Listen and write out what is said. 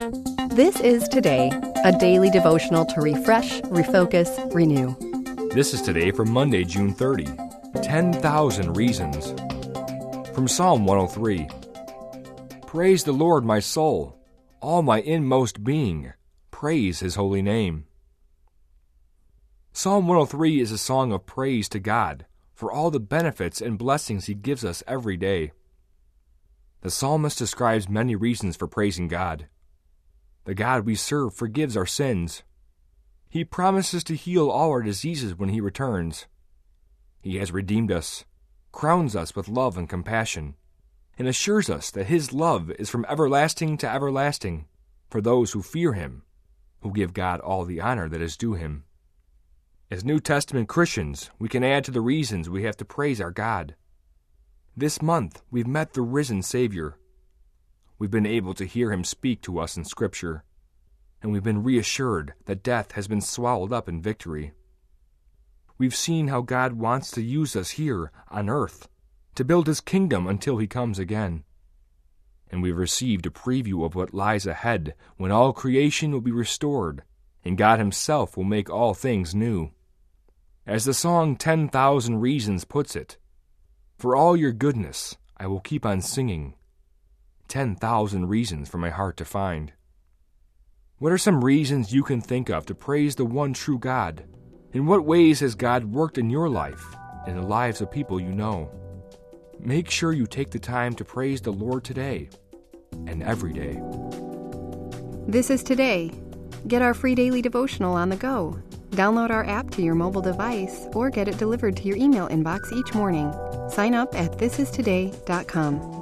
This is Today, a daily devotional to refresh, refocus, renew. This is Today for Monday, June 30. 10,000 Reasons. From Psalm 103. Praise the Lord, my soul. All my inmost being. Praise His holy name. Psalm 103 is a song of praise to God for all the benefits and blessings He gives us every day. The psalmist describes many reasons for praising God. The God we serve forgives our sins. He promises to heal all our diseases when He returns. He has redeemed us, crowns us with love and compassion, and assures us that His love is from everlasting to everlasting for those who fear Him, who give God all the honor that is due Him. As New Testament Christians, we can add to the reasons we have to praise our God. This month, we've met the risen Savior. We've been able to hear Him speak to us in Scripture, and we've been reassured that death has been swallowed up in victory. We've seen how God wants to use us here on earth to build His kingdom until He comes again. And we've received a preview of what lies ahead when all creation will be restored, and God Himself will make all things new. As the song 10,000 Reasons puts it, for all your goodness I will keep on singing, 10,000 reasons for my heart to find. What are some reasons you can think of to praise the one true God? In what ways has God worked in your life and the lives of people you know? Make sure you take the time to praise the Lord today and every day. This is Today. Get our free daily devotional on the go. Download our app to your mobile device or get it delivered to your email inbox each morning. Sign up at thisistoday.com.